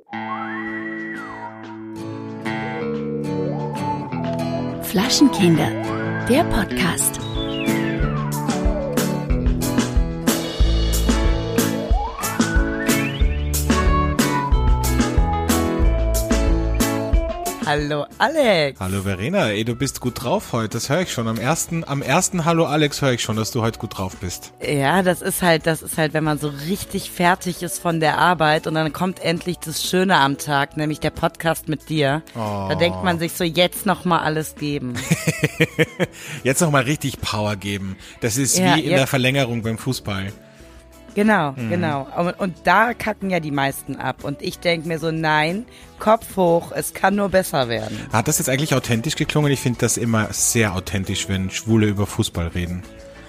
Flaschenkinder, der Podcast. Hallo Alex. Hallo Verena, du bist gut drauf heute, das höre ich schon. Am ersten Hallo Alex höre ich schon, dass du heute gut drauf bist. Ja, das ist halt, wenn man so richtig fertig ist von der Arbeit und dann kommt endlich das Schöne am Tag, nämlich der Podcast mit dir. Da denkt man sich so, jetzt nochmal alles geben. Jetzt nochmal richtig Power geben. Das ist wie in der Verlängerung beim Fußball. Genau. Und da kacken ja die meisten ab. Und ich denke mir so, nein, Kopf hoch, es kann nur besser werden. Hat das jetzt eigentlich authentisch geklungen? Ich finde das immer sehr authentisch, wenn Schwule über Fußball reden.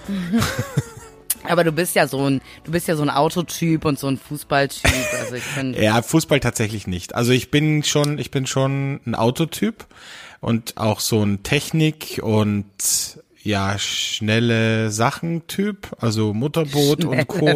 Aber du bist ja so ein Autotyp und so ein Fußballtyp. Also ich finde. Ja, Fußball tatsächlich nicht. Also ich bin schon ein Autotyp und auch so ein Technik und ja, schnelle Sachen-Typ, also Motorboot und Co.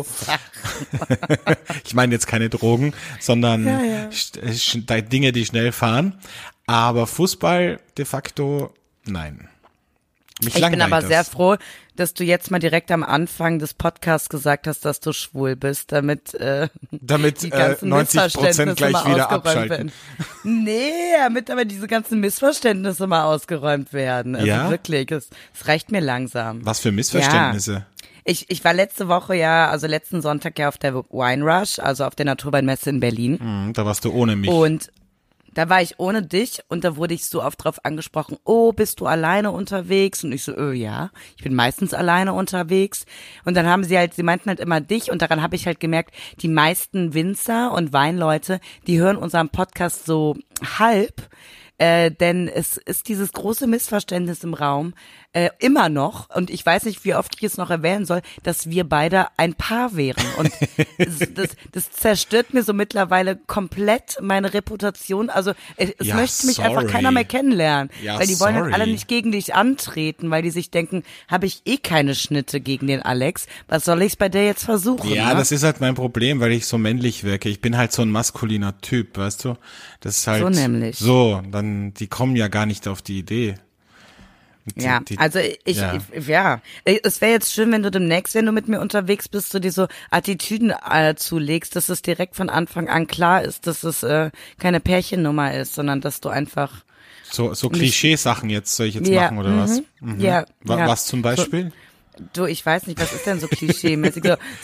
Ich meine jetzt keine Drogen, sondern Dinge, die schnell fahren. Aber Fußball de facto, nein. Ich bin aber sehr froh, dass du jetzt mal direkt am Anfang des Podcasts gesagt hast, dass du schwul bist, damit die ganzen 90% gleich wieder abschalten. Damit aber diese ganzen Missverständnisse mal ausgeräumt werden. Also wirklich, es reicht mir langsam. Was für Missverständnisse? Ja. Ich war letzten Sonntag auf der Wine Rush, also auf der Naturweinmesse in Berlin. Da warst du ohne mich. Und da war ich ohne dich und da wurde ich so oft drauf angesprochen, oh, bist du alleine unterwegs? Und ich so, ja, ich bin meistens alleine unterwegs. Und dann sie meinten halt immer dich und daran habe ich halt gemerkt, die meisten Winzer und Weinleute, die hören unseren Podcast so halb, denn es ist dieses große Missverständnis im Raum, immer noch, und ich weiß nicht, wie oft ich es noch erwähnen soll, dass wir beide ein Paar wären. Und das zerstört mir so mittlerweile komplett meine Reputation. Also es möchte mich einfach keiner mehr kennenlernen. Ja, weil die wollen halt alle nicht gegen dich antreten, weil die sich denken, habe ich eh keine Schnitte gegen den Alex. Was soll ich bei der jetzt versuchen? Ja, ne? Das ist halt mein Problem, weil ich so männlich wirke. Ich bin halt so ein maskuliner Typ, weißt du? Das ist halt so nämlich. So, dann, die kommen ja gar nicht auf die Idee. Es wäre jetzt schön, wenn du demnächst, wenn du mit mir unterwegs bist, du dir so Attitüden zulegst, dass es direkt von Anfang an klar ist, dass es keine Pärchennummer ist, sondern dass du einfach so Klischeesachen soll ich jetzt machen oder was? Mhm. Ja. Was zum Beispiel? Du, ich weiß nicht, was ist denn so klischee-mäßig?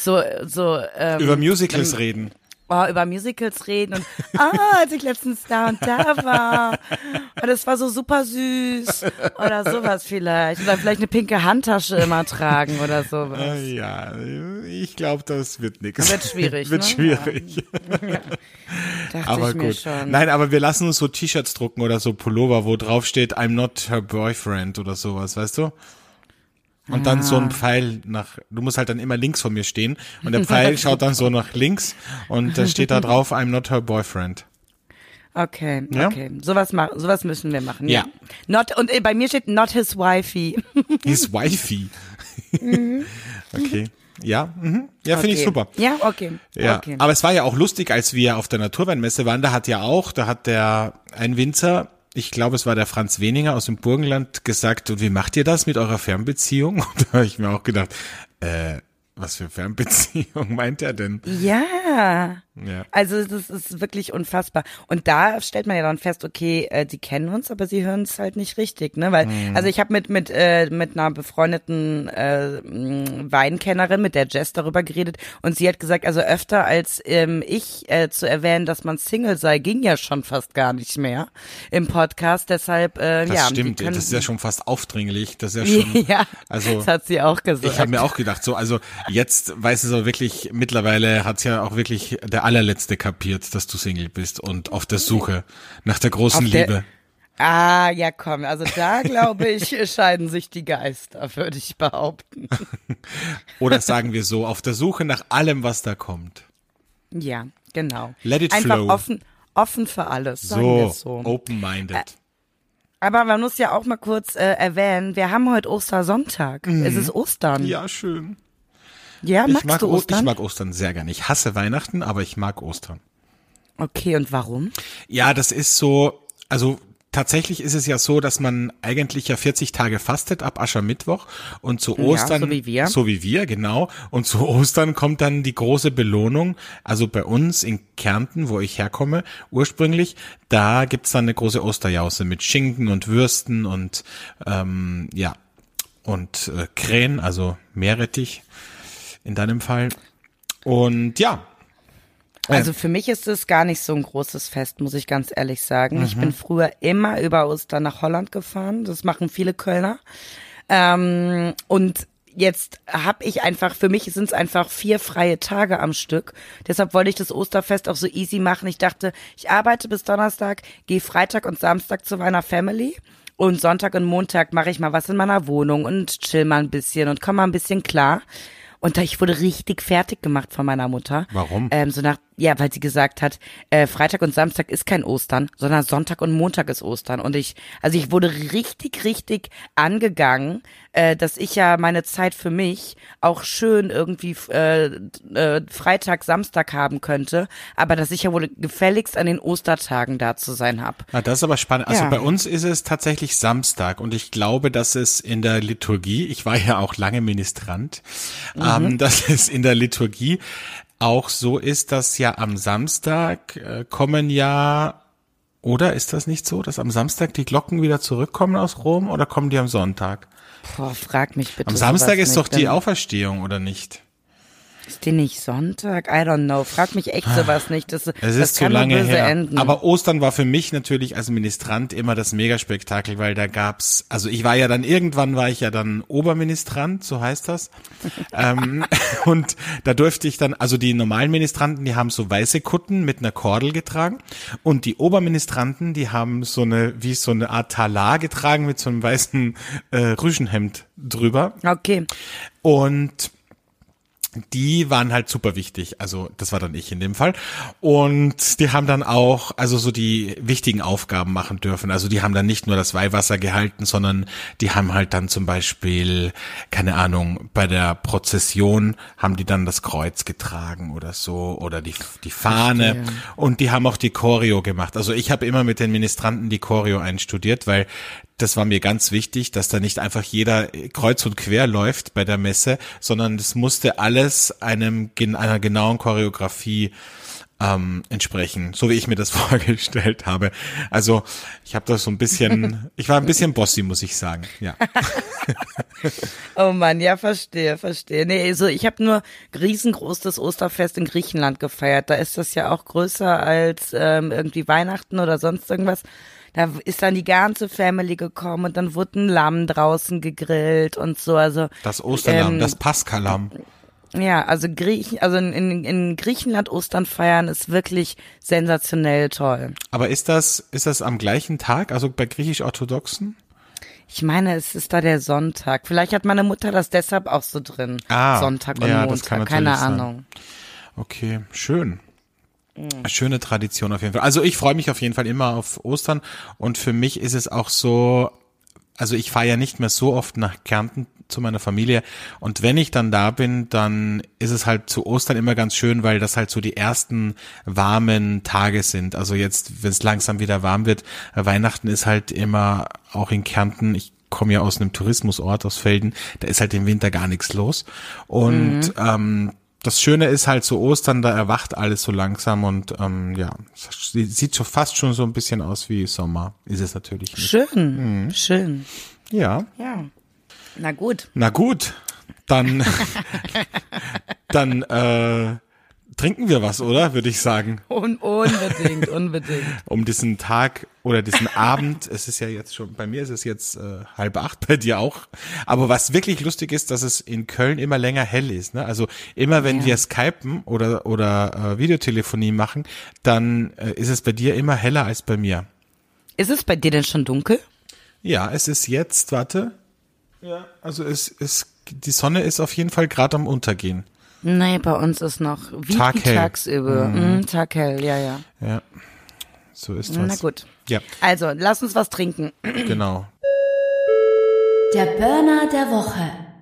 Über Musicals reden. Über Musicals reden und als ich letztens da und da war und das war so super süß oder sowas vielleicht oder vielleicht eine pinke Handtasche immer tragen oder sowas. Ja, ich glaube, das wird nichts. Wird schwierig. Wird schwierig. Ja. Dachte aber ich gut. Mir schon. Nein, aber wir lassen uns so T-Shirts drucken oder so Pullover, wo drauf steht I'm not her boyfriend oder sowas, weißt du? Und dann so ein Pfeil du musst halt dann immer links von mir stehen und der Pfeil schaut dann so nach links und da steht da drauf, I'm not her boyfriend. Okay. Sowas müssen wir machen. Ja. Und bei mir steht not his wifey. His wifey. Okay. Ja, ja, finde ich super. Ja, okay. Ja, okay. Aber es war ja auch lustig, als wir auf der Naturweinmesse waren, da hat ein Winzer, ich glaube, es war der Franz Weninger aus dem Burgenland, gesagt, und wie macht ihr das mit eurer Fernbeziehung? Und da habe ich mir auch gedacht, was für Fernbeziehung meint er denn? Ja. Also das ist wirklich unfassbar. Und da stellt man ja dann fest, okay, die kennen uns, aber sie hören es halt nicht richtig, ne? Weil, also ich habe mit einer befreundeten Weinkennerin, mit der Jess, darüber geredet und sie hat gesagt, also öfter als ich zu erwähnen, dass man Single sei, ging ja schon fast gar nicht mehr im Podcast. Deshalb, das stimmt, das ist ja schon fast aufdringlich. Das ist ja schon. Ja, also, das hat sie auch gesagt. Ich habe mir auch gedacht, so, also jetzt weiß es auch wirklich, mittlerweile hat's ja auch wirklich der allerletzte kapiert, dass du Single bist und auf der Suche nach der großen Liebe. Ja komm, also da glaube ich, scheiden sich die Geister, würde ich behaupten. Oder sagen wir so, auf der Suche nach allem, was da kommt. Ja, genau. Let it Einfach flow. offen für alles, sagen wir es so. Open-minded. Aber man muss ja auch mal kurz erwähnen, wir haben heute Ostersonntag. Es ist Ostern. Ja, schön. Ja, magst du Ostern? Ich mag Ostern sehr gerne. Ich hasse Weihnachten, aber ich mag Ostern. Okay, und warum? Ja, das ist so, also tatsächlich ist es ja so, dass man eigentlich ja 40 Tage fastet ab Aschermittwoch und zu Ostern, so wie wir, genau, und zu Ostern kommt dann die große Belohnung, also bei uns in Kärnten, wo ich herkomme, ursprünglich, da gibt's dann eine große Osterjause mit Schinken und Würsten und Krähen, also Meerrettich in deinem Fall. Und ja. Also für mich ist es gar nicht so ein großes Fest, muss ich ganz ehrlich sagen. Ich bin früher immer über Ostern nach Holland gefahren. Das machen viele Kölner. Und jetzt habe ich einfach, für mich sind es einfach 4 freie Tage am Stück. Deshalb wollte ich das Osterfest auch so easy machen. Ich dachte, ich arbeite bis Donnerstag, gehe Freitag und Samstag zu meiner Family. Und Sonntag und Montag mache ich mal was in meiner Wohnung und chill mal ein bisschen und komme mal ein bisschen klar. Und ich wurde richtig fertig gemacht von meiner Mutter. Warum? Weil sie gesagt hat, Freitag und Samstag ist kein Ostern, sondern Sonntag und Montag ist Ostern. Und ich wurde richtig angegangen, dass ich ja meine Zeit für mich auch schön irgendwie Freitag, Samstag haben könnte, aber dass ich ja wohl gefälligst an den Ostertagen da zu sein habe. Ah, das ist aber spannend. Also bei uns ist es tatsächlich Samstag und ich glaube, dass es in der Liturgie, ich war ja auch lange Ministrant, dass es in der Liturgie auch so ist, dass ja am Samstag oder ist das nicht so, dass am Samstag die Glocken wieder zurückkommen aus Rom oder kommen die am Sonntag? Boah, frag mich bitte. Am Samstag ist doch die Auferstehung, oder nicht? Ist die nicht Sonntag? I don't know. Frag mich echt sowas nicht. Das ist zu kann lange nur böse her. enden. Aber Ostern war für mich natürlich als Ministrant immer das Megaspektakel, weil da gab's, also irgendwann war ich ja dann Oberministrant, so heißt das. Und da durfte ich dann, also die normalen Ministranten, die haben so weiße Kutten mit einer Kordel getragen und die Oberministranten, die haben so eine Art Talar getragen mit so einem weißen Rüschenhemd drüber. Okay. Und die waren halt super wichtig, also das war dann ich in dem Fall und die haben dann auch also so die wichtigen Aufgaben machen dürfen, also die haben dann nicht nur das Weihwasser gehalten, sondern die haben halt dann zum Beispiel, keine Ahnung, bei der Prozession haben die dann das Kreuz getragen oder so oder die Fahne und die haben auch die Choreo gemacht, also ich habe immer mit den Ministranten die Choreo einstudiert, weil das war mir ganz wichtig, dass da nicht einfach jeder kreuz und quer läuft bei der Messe, sondern es musste alles einer genauen Choreografie entsprechen, so wie ich mir das vorgestellt habe. Also ich habe das so ein bisschen, ich war ein bisschen bossy, muss ich sagen, ja. Oh Mann, ja, verstehe. Nee, also ich habe nur riesengroß das Osterfest in Griechenland gefeiert. Da ist das ja auch größer als irgendwie Weihnachten oder sonst irgendwas. Da ist dann die ganze Family gekommen und dann wurde ein Lamm draußen gegrillt und so. Also das Osterlamm, das Paschalamm. Ja, also in Griechenland Ostern feiern ist wirklich sensationell toll. Aber ist das am gleichen Tag, also bei griechisch-orthodoxen? Ich meine, es ist da der Sonntag. Vielleicht hat meine Mutter das deshalb auch so drin. Sonntag und Montag, das kann keine sein. Ahnung. Okay, schön. Schöne Tradition auf jeden Fall. Also ich freue mich auf jeden Fall immer auf Ostern und für mich ist es auch so, also ich fahre ja nicht mehr so oft nach Kärnten zu meiner Familie und wenn ich dann da bin, dann ist es halt zu Ostern immer ganz schön, weil das halt so die ersten warmen Tage sind. Also jetzt, wenn es langsam wieder warm wird, Weihnachten ist halt immer auch in Kärnten, ich komme ja aus einem Tourismusort, aus Velden, da ist halt im Winter gar nichts los und das Schöne ist halt so Ostern, da erwacht alles so langsam und sieht so fast schon so ein bisschen aus wie Sommer. Ist es natürlich nicht. Schön. Ja. Na gut, dann trinken wir was, oder? Würde ich sagen. Unbedingt. Um diesen Tag oder diesen Abend, es ist ja jetzt schon, bei mir ist es jetzt 7:30, bei dir auch. Aber was wirklich lustig ist, dass es in Köln immer länger hell ist. Ne? Also immer wenn wir skypen oder Videotelefonie machen, dann ist es bei dir immer heller als bei mir. Ist es bei dir denn schon dunkel? Ja, es ist jetzt, warte. Ja, also die Sonne ist auf jeden Fall gerade am Untergehen. Nee, bei uns ist noch wie tagsüber. Taghell, ja. Ja, so ist das. Na gut. Ja. Also, lass uns was trinken. Genau. Der Burner der Woche.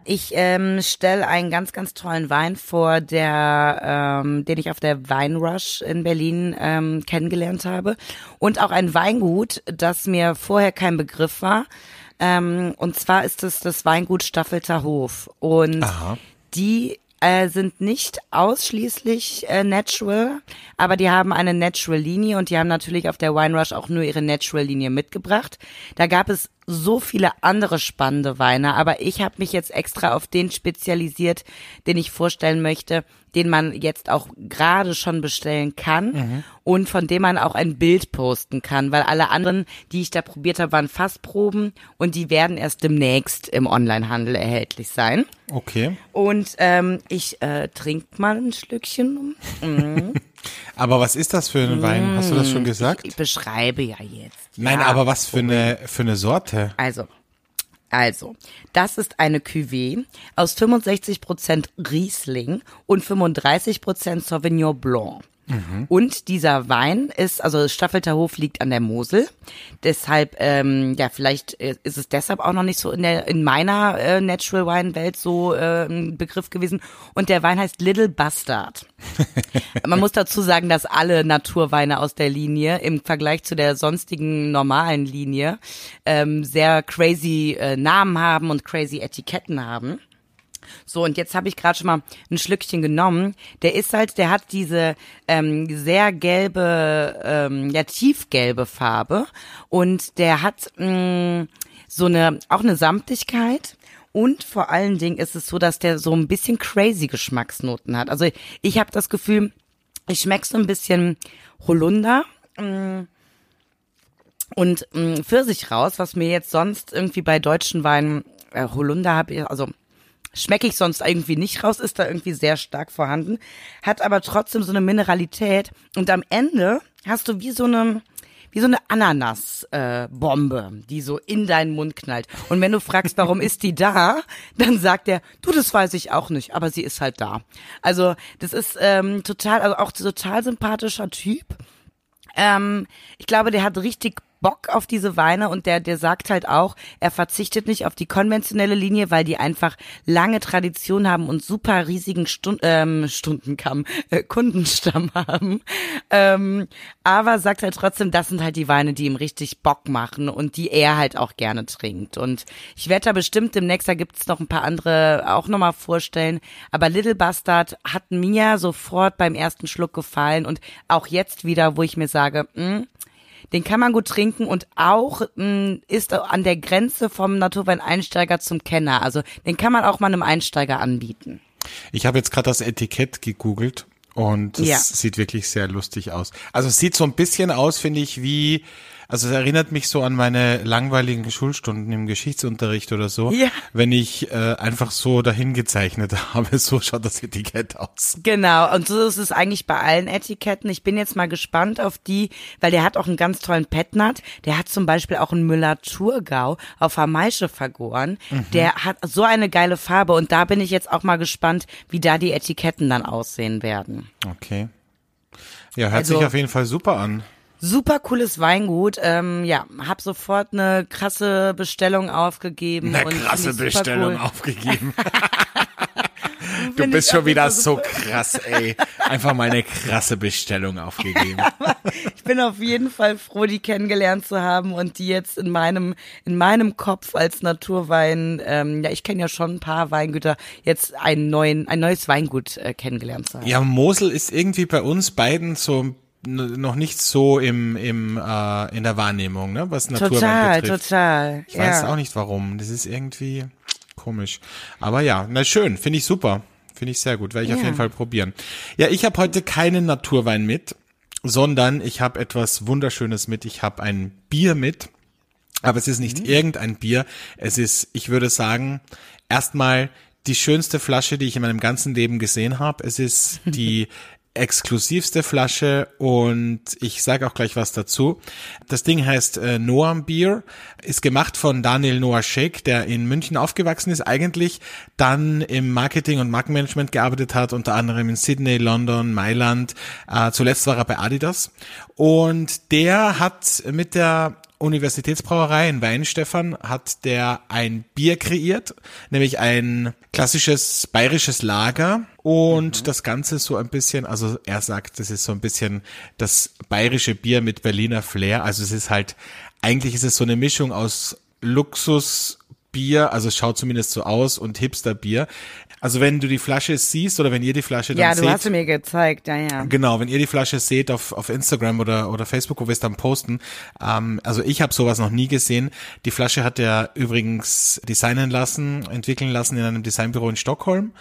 ich stelle einen ganz, ganz tollen Wein vor, den ich auf der Weinrush in Berlin kennengelernt habe. Und auch ein Weingut, das mir vorher kein Begriff war. Und zwar ist es das Weingut Staffelter Hof. Und die sind nicht ausschließlich natural, aber die haben eine Natural-Linie und die haben natürlich auf der Weinrush auch nur ihre Natural-Linie mitgebracht. Da gab es so viele andere spannende Weine, aber ich habe mich jetzt extra auf den spezialisiert, den ich vorstellen möchte, den man jetzt auch gerade schon bestellen kann und von dem man auch ein Bild posten kann, weil alle anderen, die ich da probiert habe, waren Fassproben und die werden erst demnächst im Onlinehandel erhältlich sein. Okay. Und ich trinke mal ein Schlückchen. Aber was ist das für ein Wein? Hast du das schon gesagt? Ich beschreibe ja jetzt. Nein, Ja. aber was für eine Sorte? Also, das ist eine Cuvée aus 65% Riesling und 35% Sauvignon Blanc. Und dieser Wein ist, also Staffelter Hof liegt an der Mosel, deshalb, vielleicht ist es deshalb auch noch nicht so in meiner Natural Wine Welt so ein Begriff gewesen. Und der Wein heißt Little Bastard. Man muss dazu sagen, dass alle Naturweine aus der Linie im Vergleich zu der sonstigen normalen Linie sehr crazy Namen haben und crazy Etiketten haben. So, und jetzt habe ich gerade schon mal ein Schlückchen genommen. Der hat diese sehr gelbe, tiefgelbe Farbe und der hat auch eine Samtigkeit. Und vor allen Dingen ist es so, dass der so ein bisschen crazy Geschmacksnoten hat. Also ich habe das Gefühl, ich schmecke so ein bisschen Holunder und Pfirsich raus, was mir jetzt sonst irgendwie bei deutschen Weinen Holunder habe ich, also schmecke ich sonst irgendwie nicht raus, ist da irgendwie sehr stark vorhanden, hat aber trotzdem so eine Mineralität und am Ende hast du wie so eine Ananas-Bombe, die so in deinen Mund knallt. Und wenn du fragst, warum ist die da, dann sagt er, du, das weiß ich auch nicht, aber sie ist halt da. Also das ist total sympathischer Typ. Ich glaube, der hat richtig Bock auf diese Weine und der sagt halt auch, er verzichtet nicht auf die konventionelle Linie, weil die einfach lange Tradition haben und super riesigen Kundenstamm haben. Aber sagt halt trotzdem, das sind halt die Weine, die ihm richtig Bock machen und die er halt auch gerne trinkt. Und ich werde da bestimmt demnächst, da gibt's noch ein paar andere auch nochmal vorstellen. Aber Little Bastard hat mir sofort beim ersten Schluck gefallen und auch jetzt wieder, wo ich mir sage, den kann man gut trinken und auch ist an der Grenze vom Naturwein-Einsteiger zum Kenner. Also den kann man auch mal einem Einsteiger anbieten. Ich habe jetzt gerade das Etikett gegoogelt und das sieht wirklich sehr lustig aus. Also es sieht so ein bisschen aus, finde ich, also es erinnert mich so an meine langweiligen Schulstunden im Geschichtsunterricht oder so, wenn ich einfach so dahin gezeichnet habe. So schaut das Etikett aus. Genau, und so ist es eigentlich bei allen Etiketten. Ich bin jetzt mal gespannt auf die, weil der hat auch einen ganz tollen Petnat. Der hat zum Beispiel auch einen Müller-Thurgau auf Maische vergoren. Der hat so eine geile Farbe und da bin ich jetzt auch mal gespannt, wie da die Etiketten dann aussehen werden. Okay. Ja, hört sich auf jeden Fall super an. Super cooles Weingut, hab sofort eine krasse Bestellung aufgegeben. Aufgegeben. Du bist schon wieder so krass, ey. Einfach mal eine krasse Bestellung aufgegeben. Ich bin auf jeden Fall froh, die kennengelernt zu haben und die jetzt in meinem Kopf als Naturwein, ich kenne ja schon ein paar Weingüter, jetzt ein neues Weingut kennengelernt zu haben. Ja, Mosel ist irgendwie bei uns beiden so noch nicht so in der Wahrnehmung, ne, was Naturwein betrifft. Total. Ich weiß auch nicht warum. Das ist irgendwie komisch. Aber ja, na schön, finde ich super. Finde ich sehr gut, werde ich auf jeden Fall probieren. Ja, ich habe heute keinen Naturwein mit, sondern ich habe etwas Wunderschönes mit. Ich habe ein Bier mit, aber es ist nicht irgendein Bier. Es ist, ich würde sagen, erstmal die schönste Flasche, die ich in meinem ganzen Leben gesehen habe. Es ist die exklusivste Flasche und ich sage auch gleich was dazu. Das Ding heißt Noam Beer, ist gemacht von Daniel Noah Shake, der in München aufgewachsen ist, eigentlich dann im Marketing und Markenmanagement gearbeitet hat, unter anderem in Sydney, London, Mailand. Zuletzt war er bei Adidas und der hat mit der Universitätsbrauerei in Weinstefan hat der ein Bier kreiert, nämlich ein klassisches bayerisches Lager und das Ganze so ein bisschen, also er sagt, das ist so ein bisschen das bayerische Bier mit Berliner Flair, also es ist halt, eigentlich ist es so eine Mischung aus Luxusbier, also es schaut zumindest so aus, und Hipsterbier. Also wenn du die Flasche siehst oder wenn ihr die Flasche dann seht. Ja, du hast sie mir gezeigt, ja. Genau, wenn ihr die Flasche seht auf Instagram oder Facebook, wo wir es dann posten. Also ich habe sowas noch nie gesehen. Die Flasche hat er übrigens entwickeln lassen in einem Designbüro in Stockholm.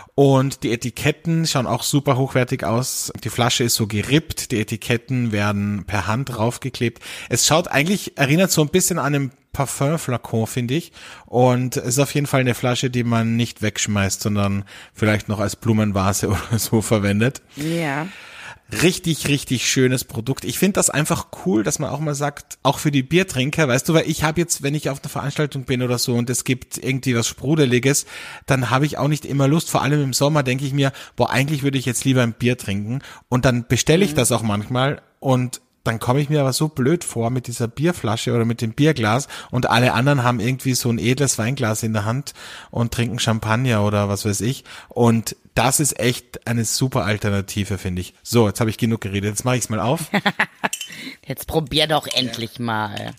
Und die Etiketten schauen auch super hochwertig aus. Die Flasche ist so gerippt, die Etiketten werden per Hand draufgeklebt. Es erinnert so ein bisschen an einen Parfümflakon, finde ich. Und es ist auf jeden Fall eine Flasche, die man nicht wegschmeißt, sondern vielleicht noch als Blumenvase oder so verwendet. Ja. Richtig, richtig schönes Produkt. Ich finde das einfach cool, dass man auch mal sagt, auch für die Biertrinker, weißt du, weil ich habe jetzt, wenn ich auf einer Veranstaltung bin oder so und es gibt irgendwie was Sprudeliges, dann habe ich auch nicht immer Lust, vor allem im Sommer denke ich mir, eigentlich würde ich jetzt lieber ein Bier trinken, und dann bestelle ich das auch manchmal, und dann komme ich mir aber so blöd vor mit dieser Bierflasche oder mit dem Bierglas, und alle anderen haben irgendwie so ein edles Weinglas in der Hand und trinken Champagner oder was weiß ich, und das ist echt eine super Alternative, finde ich. So, jetzt habe ich genug geredet, jetzt mache ich es mal auf. Jetzt probier doch endlich mal.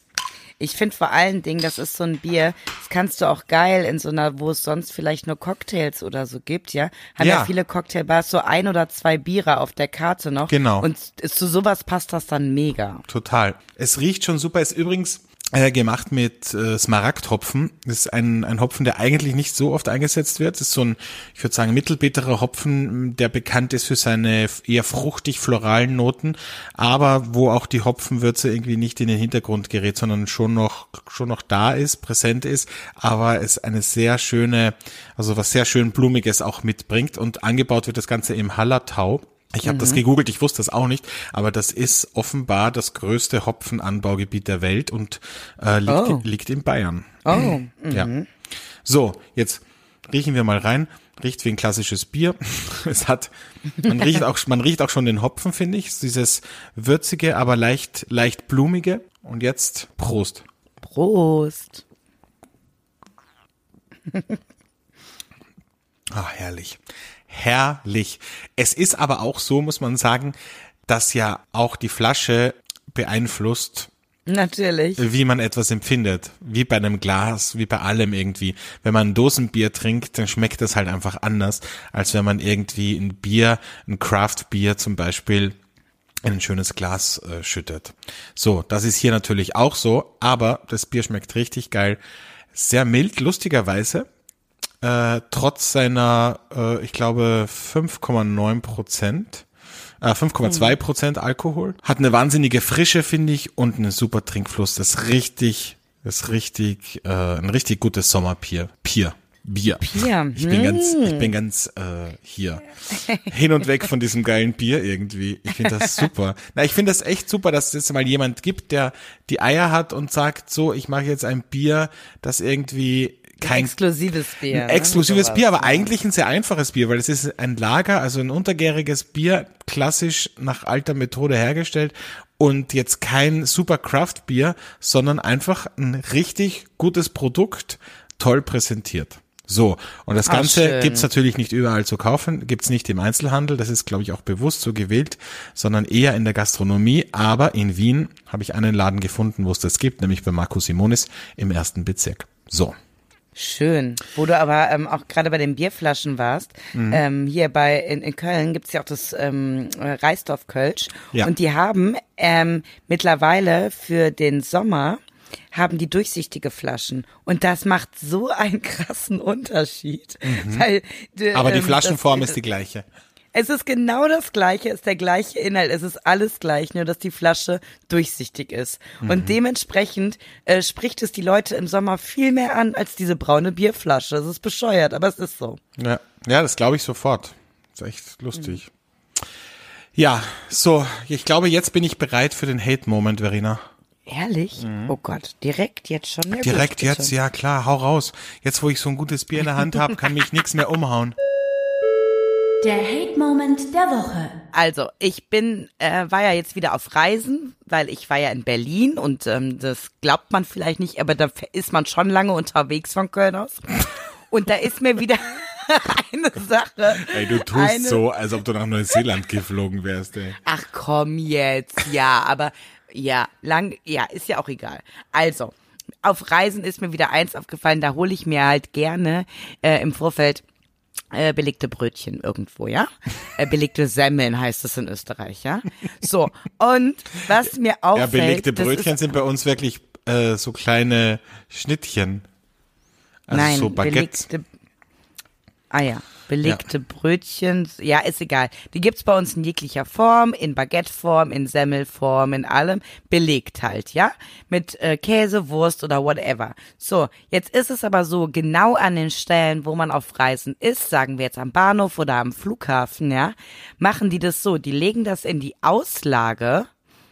Ich finde vor allen Dingen, das ist so ein Bier, das kannst du auch geil in so einer, wo es sonst vielleicht nur Cocktails oder so gibt, ja. Haben ja viele Cocktailbars so 1 oder 2 Biere auf der Karte noch. Genau. Und zu sowas passt das dann mega. Total. Es riecht schon super, ist übrigens gemacht mit Smaragdhopfen. Das ist ein Hopfen, der eigentlich nicht so oft eingesetzt wird. Das ist so ein, ich würde sagen, mittelbitterer Hopfen, der bekannt ist für seine eher fruchtig-floralen Noten, aber wo auch die Hopfenwürze irgendwie nicht in den Hintergrund gerät, sondern schon noch da ist, präsent ist, aber es eine sehr schöne, also was sehr schön Blumiges auch mitbringt, und angebaut wird das Ganze im Hallertau. Ich habe das gegoogelt, ich wusste das auch nicht, aber das ist offenbar das größte Hopfenanbaugebiet der Welt und liegt in Bayern. Oh. Ja. So, jetzt riechen wir mal rein. Riecht wie ein klassisches Bier. Man riecht auch schon den Hopfen, finde ich. Dieses würzige, aber leicht blumige. Und jetzt Prost. Prost. Ah, herrlich. Herrlich. Es ist aber auch so, muss man sagen, dass ja auch die Flasche beeinflusst, Natürlich. wie man etwas empfindet. Wie bei einem Glas, wie bei allem irgendwie. Wenn man ein Dosenbier trinkt, dann schmeckt das halt einfach anders, als wenn man irgendwie ein Craft-Bier zum Beispiel, in ein schönes Glas schüttet. So, das ist hier natürlich auch so, aber das Bier schmeckt richtig geil. Sehr mild, lustigerweise. Trotz seiner, ich glaube, 5,2% Alkohol. Hat eine wahnsinnige Frische, finde ich, und einen super Trinkfluss. Das ist ein richtig gutes Sommerbier. Bier. Ich bin ganz hier hin und weg von diesem geilen Bier irgendwie. Ich finde das super. Ich finde das echt super, dass es mal jemand gibt, der die Eier hat und sagt, so, ich mache jetzt ein Bier, das irgendwie kein exklusives Bier. Ein exklusives Bier, aber eigentlich ein sehr einfaches Bier, weil es ist ein Lager, also ein untergäriges Bier, klassisch nach alter Methode hergestellt, und jetzt kein super Craft-Bier, sondern einfach ein richtig gutes Produkt, toll präsentiert. So, und das Ganze gibt's natürlich nicht überall zu kaufen, gibt's nicht im Einzelhandel, das ist, glaube ich, auch bewusst so gewählt, sondern eher in der Gastronomie, aber in Wien habe ich einen Laden gefunden, wo es das gibt, nämlich bei Marco Simonis im 1. Bezirk. So. Schön. Wo du aber auch gerade bei den Bierflaschen warst, hier in Köln gibt's ja auch das Reisdorf-Kölsch. Ja. Und die haben mittlerweile für den Sommer haben die durchsichtige Flaschen. Und das macht so einen krassen Unterschied. Weil, aber die Flaschenform ist die gleiche. Es ist genau das Gleiche, ist der gleiche Inhalt, es ist alles gleich, nur dass die Flasche durchsichtig ist. Und dementsprechend spricht es die Leute im Sommer viel mehr an als diese braune Bierflasche. Das ist bescheuert, aber es ist so. Ja, das glaube ich sofort. Das ist echt lustig. Ja, so, ich glaube, jetzt bin ich bereit für den Hate-Moment, Verena. Ehrlich? Oh Gott, direkt jetzt schon? Ja, direkt gut, jetzt, ja klar, hau raus. Jetzt, wo ich so ein gutes Bier in der Hand habe, kann mich nichts mehr umhauen. Der Hate-Moment der Woche. Also, ich war ja jetzt wieder auf Reisen, weil ich war ja in Berlin und das glaubt man vielleicht nicht, aber da ist man schon lange unterwegs von Köln aus. Und da ist mir wieder eine Sache. Ey, du tust so, als ob du nach Neuseeland geflogen wärst, ey. Ach komm jetzt, ja, aber ja, ist ja auch egal. Also, auf Reisen ist mir wieder eins aufgefallen, da hole ich mir halt gerne im Vorfeld belegte Brötchen irgendwo, ja? Belegte Semmeln heißt es in Österreich, ja? So, und was mir auffällt... Ja, belegte Brötchen sind bei uns wirklich so kleine Schnittchen. Also nein, so Baguettes. Belegte Brötchen, ja, ist egal. Die gibt's bei uns in jeglicher Form, in Baguetteform, in Semmelform, in allem. Belegt halt, ja? Mit Käse, Wurst oder whatever. So, jetzt ist es aber so, genau an den Stellen, wo man auf Reisen ist, sagen wir jetzt am Bahnhof oder am Flughafen, ja, machen die das so, die legen das in die Auslage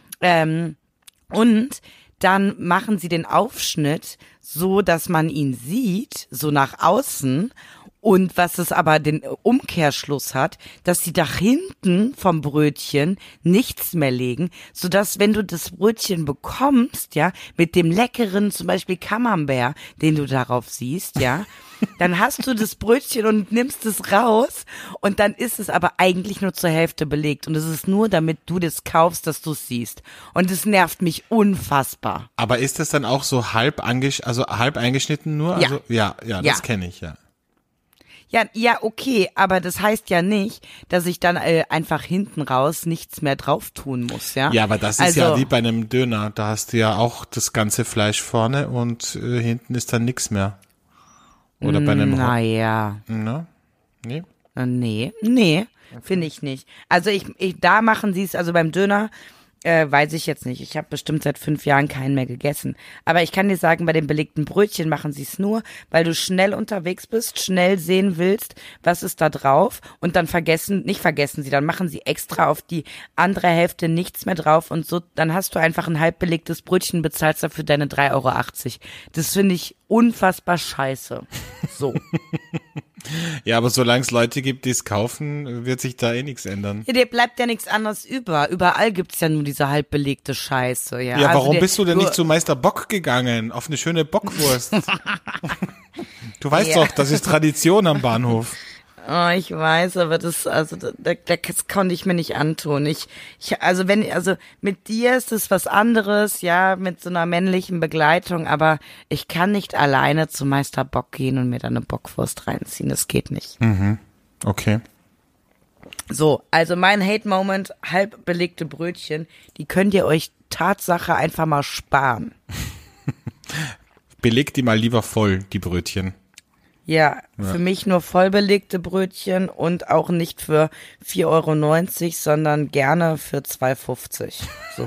und dann machen sie den Aufschnitt so, dass man ihn sieht, so nach außen. Und was es aber den Umkehrschluss hat, dass sie da hinten vom Brötchen nichts mehr legen, sodass wenn du das Brötchen bekommst, ja, mit dem leckeren, zum Beispiel Camembert, den du darauf siehst, ja, dann hast du das Brötchen und nimmst es raus und dann ist es aber eigentlich nur zur Hälfte belegt und es ist nur, damit du das kaufst, dass du es siehst. Und es nervt mich unfassbar. Aber ist das dann auch so halb eingeschnitten nur? Ja. Also, ja, das kenne ich, ja. Ja, okay, aber das heißt ja nicht, dass ich dann einfach hinten raus nichts mehr drauf tun muss, ja? Ja, aber das ist ja wie bei einem Döner. Da hast du ja auch das ganze Fleisch vorne und hinten ist dann nichts mehr. Oder bei einem Naja. Na? Nee? Nee, finde ich nicht. Also da machen sie es, also beim Döner, weiß ich jetzt nicht. Ich habe bestimmt seit 5 Jahren keinen mehr gegessen. Aber ich kann dir sagen, bei den belegten Brötchen machen sie es nur, weil du schnell unterwegs bist, schnell sehen willst, was ist da drauf und dann dann machen sie extra auf die andere Hälfte nichts mehr drauf und so, dann hast du einfach ein halb belegtes Brötchen, bezahlst dafür deine 3,80 €. Das finde ich unfassbar scheiße. So. Ja, aber solange es Leute gibt, die es kaufen, wird sich da eh nichts ändern. Ja, dir bleibt ja nichts anderes über. Überall gibt's ja nur diese halb belegte Scheiße, ja. Ja, also warum bist du denn nicht zu Meister Bock gegangen? Auf eine schöne Bockwurst. Du weißt doch, das ist Tradition am Bahnhof. Oh, ich weiß, aber das konnte ich mir nicht antun. Also mit dir ist es was anderes, ja, mit so einer männlichen Begleitung, aber ich kann nicht alleine zu Meister Bock gehen und mir dann eine Bockwurst reinziehen. Das geht nicht. Mhm. Okay. So, also mein Hate-Moment, halb belegte Brötchen, die könnt ihr euch Tatsache einfach mal sparen. Belegt die mal lieber voll, die Brötchen. Ja, für mich nur vollbelegte Brötchen und auch nicht für 4,90 €, sondern gerne für 2,50 €. So.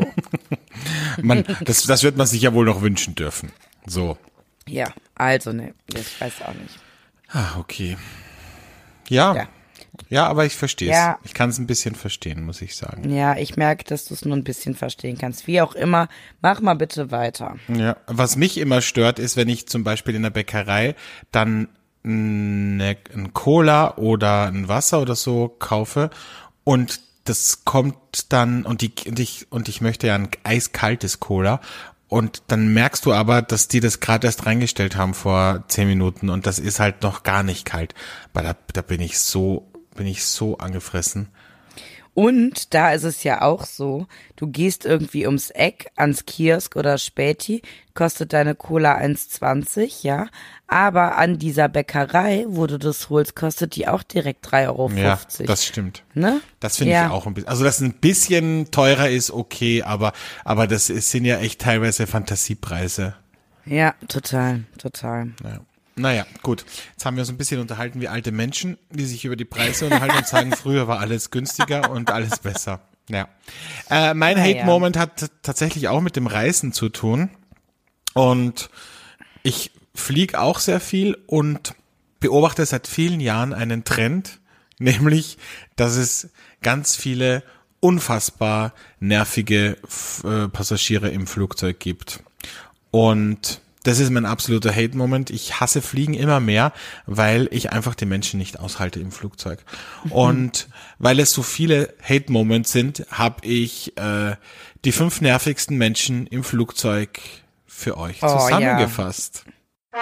Das wird man sich ja wohl noch wünschen dürfen. So. Ja, also ne, ich weiß auch nicht. Ah, okay. Ja, aber ich verstehe es. Ja. Ich kann es ein bisschen verstehen, muss ich sagen. Ja, ich merke, dass du es nur ein bisschen verstehen kannst. Wie auch immer, mach mal bitte weiter. Ja, was mich immer stört, ist, wenn ich zum Beispiel in der Bäckerei dann ein Cola oder ein Wasser oder so kaufe und das kommt dann und ich möchte ja ein eiskaltes Cola und dann merkst du aber, dass die das gerade erst reingestellt haben vor 10 Minuten und das ist halt noch gar nicht kalt. Aber da bin ich so angefressen. Und da ist es ja auch so, du gehst irgendwie ums Eck ans Kiosk oder Späti, kostet deine Cola 1,20, ja, aber an dieser Bäckerei, wo du das holst, kostet die auch direkt 3,50 €. Ja, das stimmt. Ne? Das finde ich auch ein bisschen, also dass ein bisschen teurer ist, okay, aber sind ja echt teilweise Fantasiepreise. Ja, total. Ja. Naja, gut. Jetzt haben wir uns ein bisschen unterhalten wie alte Menschen, die sich über die Preise unterhalten und sagen, früher war alles günstiger und alles besser. Ja. Mein Hate-Moment hat tatsächlich auch mit dem Reisen zu tun. Und ich fliege auch sehr viel und beobachte seit vielen Jahren einen Trend, nämlich, dass es ganz viele unfassbar nervige Passagiere im Flugzeug gibt. Und Das ist mein absoluter Hate-Moment. Ich hasse Fliegen immer mehr, weil ich einfach die Menschen nicht aushalte im Flugzeug. Und weil es so viele Hate-Moments sind, habe ich die 5 nervigsten Menschen im Flugzeug für euch zusammengefasst. Ja.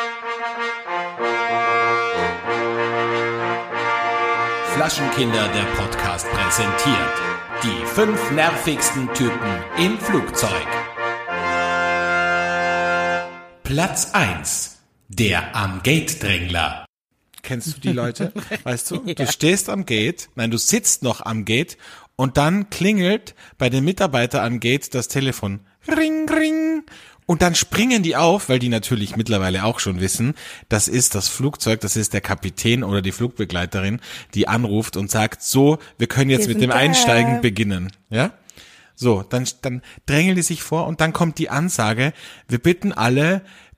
Flaschenkinder, der Podcast präsentiert die 5 nervigsten Typen im Flugzeug. Platz 1. Der am Gate-Drängler. Kennst du die Leute? Weißt du? Ja. Du stehst am Gate, du sitzt noch am Gate und dann klingelt bei den Mitarbeitern am Gate das Telefon. Ring, ring. Und dann springen die auf, weil die natürlich mittlerweile auch schon wissen, das ist das Flugzeug, das ist der Kapitän oder die Flugbegleiterin, die anruft und sagt, so, wir können jetzt mit dem Einsteigen beginnen. Ja? So, dann drängeln die sich vor und dann kommt die Ansage, wir bitten alle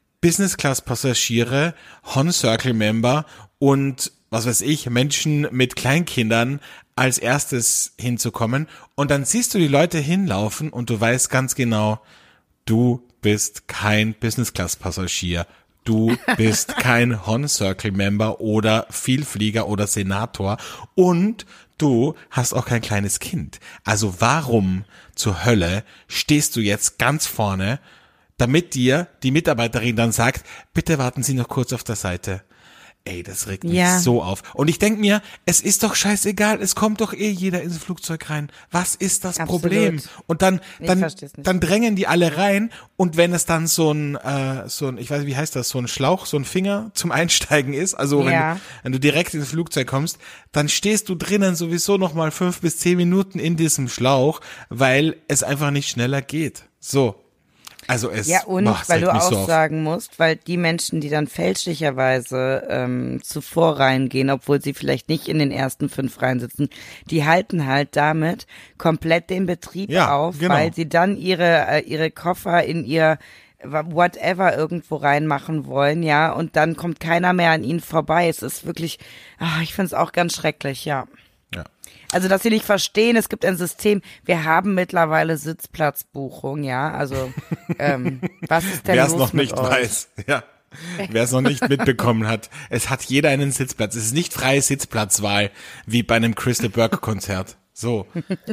Business-Class-Passagiere, Hon-Circle-Member und, was weiß ich, Menschen mit Kleinkindern als erstes hinzukommen. Und dann siehst du die Leute hinlaufen und du weißt ganz genau, du bist kein Business-Class-Passagier. Du bist kein Hon-Circle-Member oder Vielflieger oder Senator und du hast auch kein kleines Kind. Also warum zur Hölle stehst du jetzt ganz vorne, damit dir die Mitarbeiterin dann sagt, bitte warten Sie noch kurz auf der Seite. Ey, das regt mich so auf. Und ich denk mir, es ist doch scheißegal, es kommt doch jeder ins Flugzeug rein. Was ist das Problem? Und dann drängen die alle rein und wenn es dann so ein, ich weiß nicht, wie heißt das, so ein Schlauch, so ein Finger zum Einsteigen ist, also wenn du direkt ins Flugzeug kommst, dann stehst du drinnen sowieso nochmal 5 bis 10 Minuten in diesem Schlauch, weil es einfach nicht schneller geht. So. Also weil du auch sagen musst, weil die Menschen, die dann fälschlicherweise zuvor reingehen, obwohl sie vielleicht nicht in den ersten 5 Reihen sitzen, die halten halt damit komplett den Betrieb auf, weil sie dann ihre Koffer in ihr whatever irgendwo reinmachen wollen, ja, und dann kommt keiner mehr an ihnen vorbei. Es ist wirklich, ich finde es auch ganz schrecklich, ja. Also, dass sie nicht verstehen, es gibt ein System, wir haben mittlerweile Sitzplatzbuchung, ja, also, was ist denn Wer los es noch mit nicht euch? weiß, ja. Wer es noch nicht mitbekommen hat, es hat jeder einen Sitzplatz. Es ist nicht freie Sitzplatzwahl, wie bei einem Crystal Burke Konzert. So.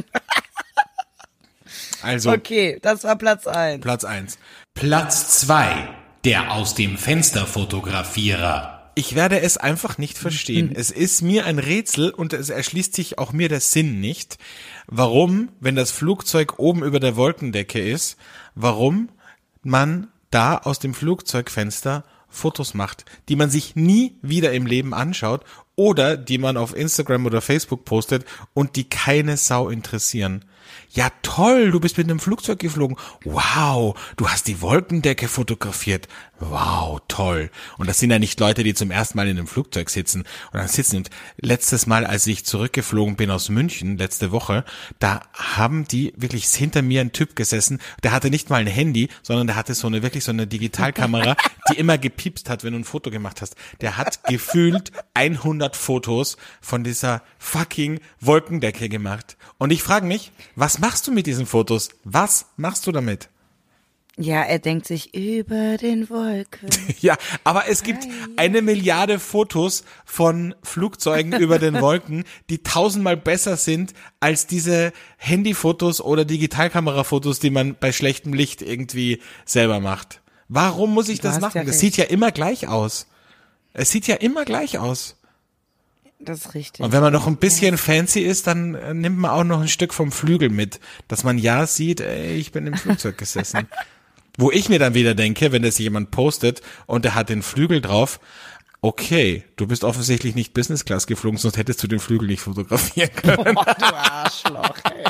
Also. Okay, das war Platz 1. Platz 1. Platz 2. Der aus dem Fenster Fotografierer. Ich werde es einfach nicht verstehen. Es ist mir ein Rätsel und es erschließt sich auch mir der Sinn nicht, warum, wenn das Flugzeug oben über der Wolkendecke ist, warum man da aus dem Flugzeugfenster Fotos macht, die man sich nie wieder im Leben anschaut oder die man auf Instagram oder Facebook postet und die keine Sau interessieren. Ja toll, du bist mit einem Flugzeug geflogen. Wow, du hast die Wolkendecke fotografiert. Wow, toll. Und das sind ja nicht Leute, die zum ersten Mal in einem Flugzeug sitzen und dann sitzen. Und letztes Mal, als ich zurückgeflogen bin aus München, letzte Woche, da haben die wirklich hinter mir ein Typ gesessen, der hatte nicht mal ein Handy, sondern der hatte so eine Digitalkamera, die immer gepiepst hat, wenn du ein Foto gemacht hast. Der hat gefühlt 100 Fotos von dieser fucking Wolkendecke gemacht. Und ich frage mich, was machst du mit diesen Fotos? Was machst du damit? Ja, er denkt sich über den Wolken. Ja, aber es gibt 1 Milliarde Fotos von Flugzeugen über den Wolken, die 1000-mal besser sind als diese Handyfotos oder Digitalkamerafotos, die man bei schlechtem Licht irgendwie selber macht. Warum muss ich das machen? Das sieht ja immer gleich aus. Es sieht ja immer gleich aus. Das ist richtig. Und wenn man noch ein bisschen fancy ist, dann nimmt man auch noch ein Stück vom Flügel mit, dass man sieht, ich bin im Flugzeug gesessen. Wo ich mir dann wieder denke, wenn das jemand postet und der hat den Flügel drauf, okay, du bist offensichtlich nicht Business Class geflogen, sonst hättest du den Flügel nicht fotografieren können. Boah, du Arschloch, ey.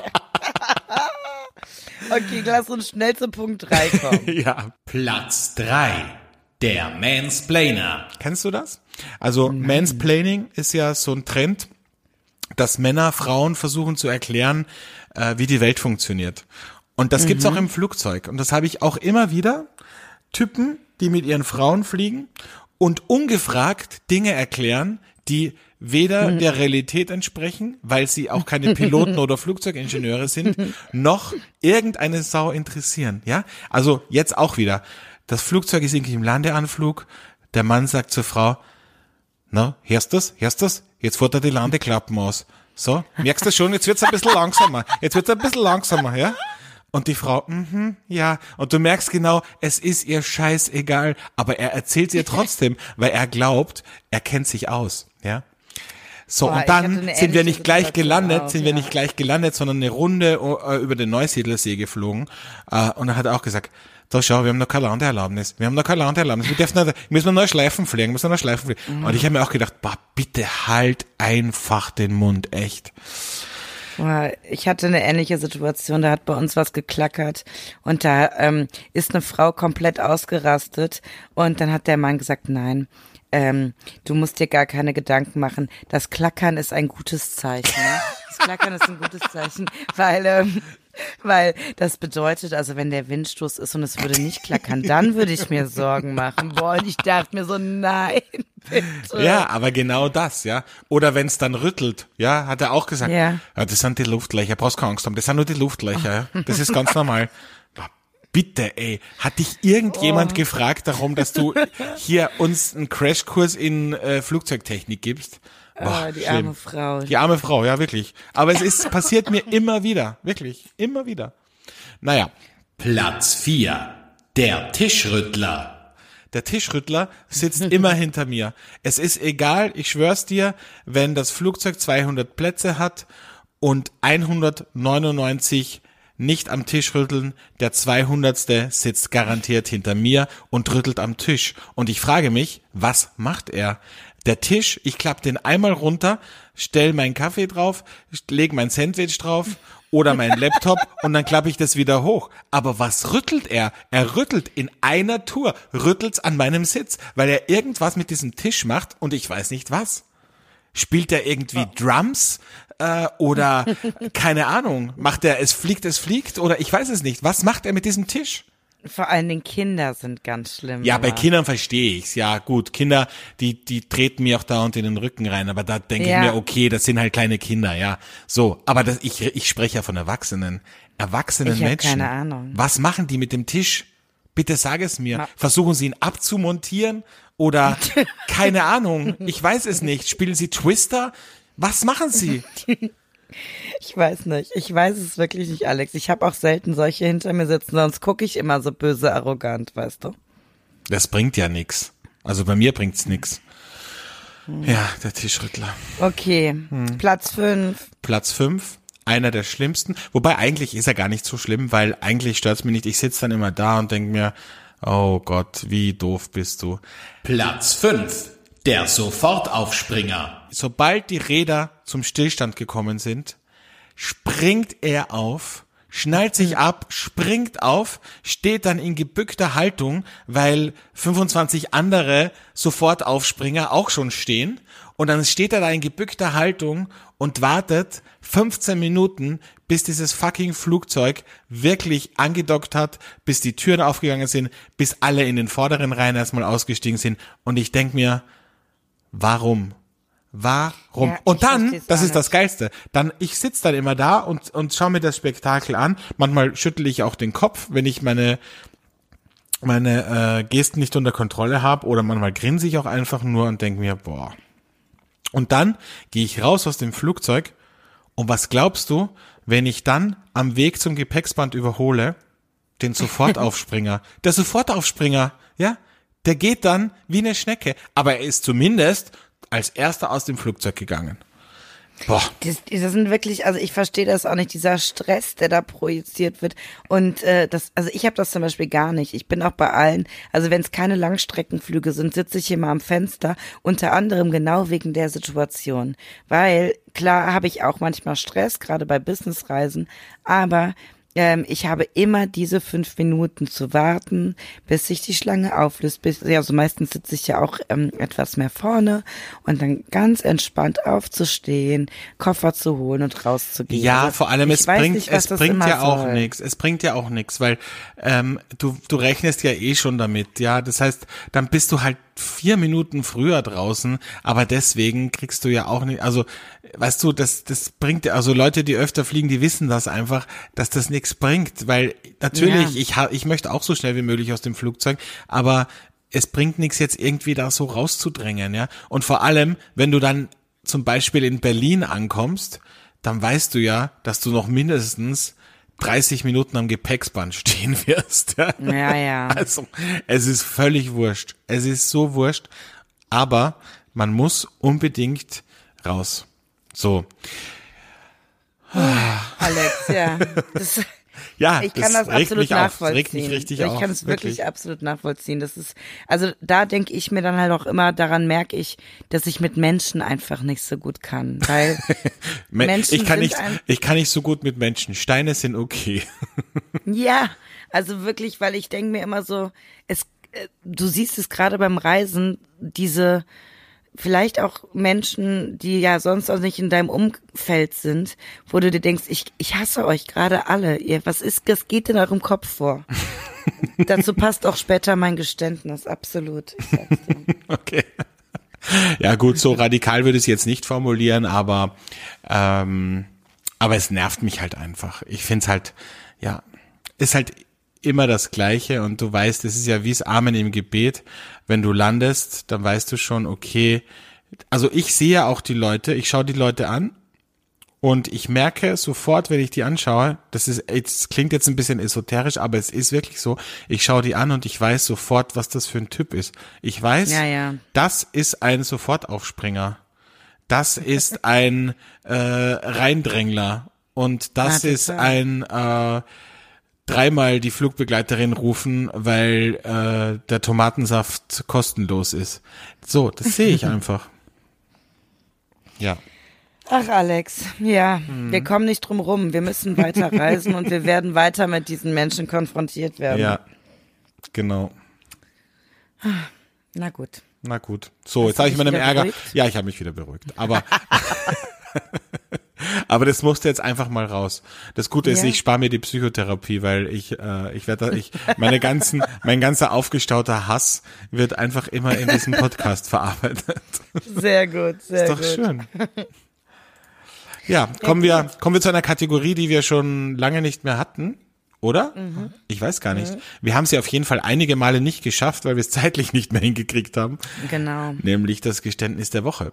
Okay, lass uns schnell zu Punkt 3 kommen. Ja. Platz 3. Der Mansplainer. Kennst du das? Also Mansplaining ist ja so ein Trend, dass Männer Frauen versuchen zu erklären, wie die Welt funktioniert. Und das gibt's auch im Flugzeug. Und das habe ich auch immer wieder. Typen, die mit ihren Frauen fliegen und ungefragt Dinge erklären, die weder der Realität entsprechen, weil sie auch keine Piloten oder Flugzeugingenieure sind, noch irgendeine Sau interessieren. Ja, also jetzt auch wieder. Das Flugzeug ist irgendwie im Landeanflug. Der Mann sagt zur Frau, na, hörst du das? Jetzt fährt er die Landeklappen aus. So, merkst du schon, jetzt wird's ein bisschen langsamer. Ja? Und die Frau, ja. Und du merkst genau, es ist ihr scheißegal, aber er erzählt ihr trotzdem, weil er glaubt, er kennt sich aus, ja. So, Boah, und dann sind wir nicht gleich gelandet, sondern eine Runde über den Neusiedlersee geflogen. Und er hat auch gesagt, da schau, wir haben noch keine Landeerlaubnis. Wir müssen noch Schleifen fliegen. Und ich habe mir auch gedacht, boah, bitte halt einfach den Mund, echt. Ich hatte eine ähnliche Situation, da hat bei uns was geklackert und da ist eine Frau komplett ausgerastet und dann hat der Mann gesagt, nein, du musst dir gar keine Gedanken machen, das Klackern ist ein gutes Zeichen. Ne? Das Klackern ist ein gutes Zeichen, weil das bedeutet, also wenn der Windstoß ist und es würde nicht klackern, dann würde ich mir Sorgen machen. Boah, und ich dachte mir so, nein, bitte. Ja, aber genau das, ja. Oder wenn es dann rüttelt, ja, hat er auch gesagt, ja, das sind die Luftlöcher, brauchst keine Angst haben, das sind nur die Luftlöcher, ja. Das ist ganz normal. Bitte, ey, hat dich irgendjemand gefragt darum, dass du hier uns einen Crashkurs in Flugzeugtechnik gibst? Boah, die arme Frau. Die arme Frau, ja, wirklich. Aber passiert mir immer wieder, wirklich, immer wieder. Naja. Platz 4. Der Tischrüttler. Der Tischrüttler sitzt immer hinter mir. Es ist egal, ich schwör's dir, wenn das Flugzeug 200 Plätze hat und 199 nicht am Tisch rütteln, der 200. sitzt garantiert hinter mir und rüttelt am Tisch. Und ich frage mich, was macht er? Der Tisch, ich klappe den einmal runter, stell meinen Kaffee drauf, lege mein Sandwich drauf oder meinen Laptop und dann klappe ich das wieder hoch. Aber was rüttelt er? Er rüttelt in einer Tour, rüttelt's an meinem Sitz, weil er irgendwas mit diesem Tisch macht und ich weiß nicht was. Spielt er irgendwie Drums oder keine Ahnung, macht er es fliegt oder ich weiß es nicht. Was macht er mit diesem Tisch? Vor allen Dingen Kinder sind ganz schlimm. Ja, bei Kindern verstehe ich's. Ja, gut, Kinder, die treten mir auch dauernd in den Rücken rein, aber da denke ich mir, okay, das sind halt kleine Kinder, ja. So, aber ich spreche ja von Erwachsenen Menschen. Keine Ahnung. Was machen die mit dem Tisch? Bitte sag es mir. Versuchen sie ihn abzumontieren oder keine Ahnung, ich weiß es nicht. Spielen sie Twister? Was machen sie? Ich weiß nicht. Ich weiß es wirklich nicht, Alex. Ich habe auch selten solche hinter mir sitzen, sonst gucke ich immer so böse arrogant, weißt du? Das bringt ja nix. Also bei mir bringt's nix. Ja, der Tischrüttler. Okay, Platz 5. Platz 5, einer der schlimmsten. Wobei eigentlich ist er gar nicht so schlimm, weil eigentlich stört's mich nicht. Ich sitze dann immer da und denke mir, oh Gott, wie doof bist du. Platz 5. Der Sofortaufspringer. Sobald die Räder zum Stillstand gekommen sind, springt er auf, schnallt sich ab, springt auf, steht dann in gebückter Haltung, weil 25 andere Sofortaufspringer auch schon stehen. Und dann steht er da in gebückter Haltung und wartet 15 Minuten, bis dieses fucking Flugzeug wirklich angedockt hat, bis die Türen aufgegangen sind, bis alle in den vorderen Reihen erstmal ausgestiegen sind. Und ich denk mir, warum? Ja, und dann, das ist das Geilste, ich sitz dann immer da und schaue mir das Spektakel an. Manchmal schüttle ich auch den Kopf, wenn ich meine Gesten nicht unter Kontrolle habe, oder manchmal grinse ich auch einfach nur und denke mir, boah. Und dann gehe ich raus aus dem Flugzeug und was glaubst du, wenn ich dann am Weg zum Gepäcksband überhole, den Sofortaufspringer. Der Sofortaufspringer, ja, der geht dann wie eine Schnecke, aber er ist zumindest als erster aus dem Flugzeug gegangen. Boah. Das sind wirklich, also ich verstehe das auch nicht, dieser Stress, der da projiziert wird. Und also ich habe das zum Beispiel gar nicht. Ich bin auch bei allen, also wenn es keine Langstreckenflüge sind, sitze ich immer am Fenster, unter anderem genau wegen der Situation. Weil, klar habe ich auch manchmal Stress, gerade bei Businessreisen, aber ich habe immer diese 5 Minuten zu warten, bis sich die Schlange auflöst. Also meistens sitze ich ja auch etwas mehr vorne und dann ganz entspannt aufzustehen, Koffer zu holen und rauszugehen. Ja, also, vor allem es bringt ja auch nichts. Es bringt ja auch nichts, weil du rechnest ja eh schon damit. Ja, das heißt, dann bist du halt 4 Minuten früher draußen, aber deswegen kriegst du ja auch nicht, also weißt du, das bringt, also Leute, die öfter fliegen, die wissen das einfach, dass das nichts bringt, weil natürlich, ich möchte auch so schnell wie möglich aus dem Flugzeug, aber es bringt nichts jetzt irgendwie da so rauszudrängen, ja. Und vor allem, wenn du dann zum Beispiel in Berlin ankommst, dann weißt du ja, dass du noch mindestens 30 Minuten am Gepäcksband stehen wirst. Ja. Also, es ist völlig wurscht. Es ist so wurscht. Aber man muss unbedingt raus. So. Alex, ja. Ja, ich kann das absolut nachvollziehen. Regt mich richtig auf. Ich kann es wirklich absolut nachvollziehen. Das ist, also da denke ich mir dann halt auch immer, daran merke ich, dass ich mit Menschen einfach nicht so gut kann, weil Menschen ich kann nicht so gut mit Menschen. Steine sind okay. Ja, also wirklich, weil ich denke mir immer so, du siehst es gerade beim Reisen, diese vielleicht auch Menschen, die ja sonst auch nicht in deinem Umfeld sind, wo du dir denkst, ich hasse euch gerade alle. Was geht in eurem Kopf vor? Dazu passt auch später mein Geständnis, absolut. Ich sag's dir. Okay. Ja gut, so radikal würde ich es jetzt nicht formulieren, aber es nervt mich halt einfach. Ich find's halt, ja, ist halt immer das Gleiche und du weißt, es ist ja wie das Amen im Gebet. Wenn du landest, dann weißt du schon, okay, also ich sehe ja auch die Leute, ich schaue die Leute an und ich merke sofort, wenn ich die anschaue, es klingt jetzt ein bisschen esoterisch, aber es ist wirklich so, ich schaue die an und ich weiß sofort, was das für ein Typ ist. Ich weiß, das ist ein Sofortaufspringer. Das ist ein Reindrängler und das ist ein dreimal die Flugbegleiterin rufen, weil der Tomatensaft kostenlos ist. So, das sehe ich einfach. Ja. Ach Alex, ja, wir kommen nicht drum rum. Wir müssen weiter reisen und wir werden weiter mit diesen Menschen konfrontiert werden. Ja, genau. Na gut. So, jetzt habe ich meinen Ärger. Beruhigt? Ja, ich habe mich wieder beruhigt. Aber das musste jetzt einfach mal raus. Das Gute ist, ich spare mir die Psychotherapie, weil mein ganzer aufgestauter Hass wird einfach immer in diesem Podcast verarbeitet. Sehr gut, sehr gut. Ist doch schön. Ja, kommen wir zu einer Kategorie, die wir schon lange nicht mehr hatten, oder? Mhm. Ich weiß gar nicht. Wir haben sie auf jeden Fall einige Male nicht geschafft, weil wir es zeitlich nicht mehr hingekriegt haben. Genau. Nämlich das Geständnis der Woche.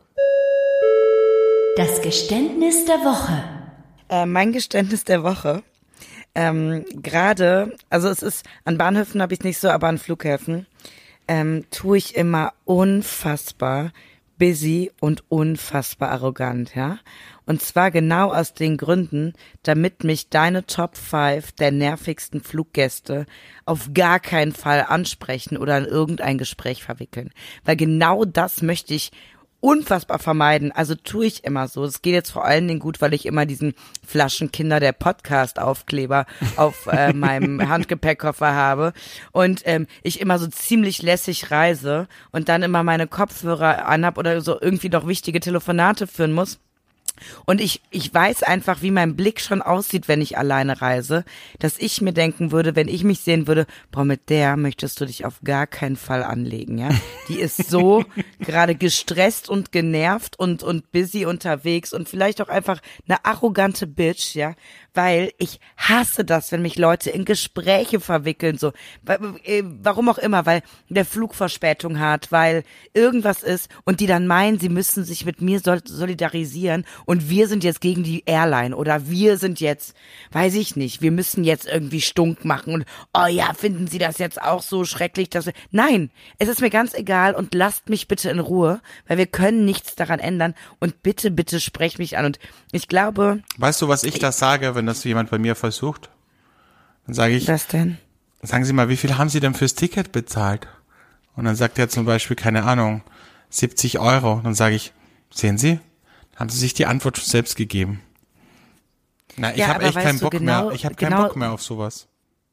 Das Geständnis der Woche. Mein Geständnis der Woche. Gerade, also es ist, an Bahnhöfen habe ich nicht so, aber an Flughäfen tue ich immer unfassbar busy und unfassbar arrogant, ja. Und zwar genau aus den Gründen, damit mich deine Top 5 der nervigsten Fluggäste auf gar keinen Fall ansprechen oder in irgendein Gespräch verwickeln. Weil genau das möchte ich unfassbar vermeiden. Also tue ich immer so. Es geht jetzt vor allen Dingen gut, weil ich immer diesen Flaschenkinder der Podcast-Aufkleber auf meinem Handgepäckkoffer habe und ich immer so ziemlich lässig reise und dann immer meine Kopfhörer anhab oder so irgendwie noch wichtige Telefonate führen muss. Und ich weiß einfach, wie mein Blick schon aussieht, wenn ich alleine reise, dass ich mir denken würde, wenn ich mich sehen würde, boah, mit der möchtest du dich auf gar keinen Fall anlegen, ja. Die ist so gerade gestresst und genervt und busy unterwegs und vielleicht auch einfach eine arrogante Bitch, ja. Weil ich hasse das, wenn mich Leute in Gespräche verwickeln, so. Warum auch immer, weil der Flug Verspätung hat, weil irgendwas ist und die dann meinen, sie müssen sich mit mir solidarisieren und wir sind jetzt gegen die Airline oder wir sind jetzt, weiß ich nicht, wir müssen jetzt irgendwie stunk machen und, oh ja, finden Sie das jetzt auch so schrecklich, dass wir, nein, es ist mir ganz egal und lasst mich bitte in Ruhe, weil wir können nichts daran ändern und bitte, bitte sprecht mich an und ich glaube. Weißt du, was ich da sage, wenn das jemand bei mir versucht? Dann sage ich. Was denn? Sagen Sie mal, wie viel haben Sie denn fürs Ticket bezahlt? Und dann sagt er zum Beispiel, keine Ahnung, 70 Euro. Dann sage ich, sehen Sie, haben Sie sich die Antwort schon selbst gegeben. Na, ich habe echt keinen Bock mehr. Ich habe keinen Bock mehr auf sowas.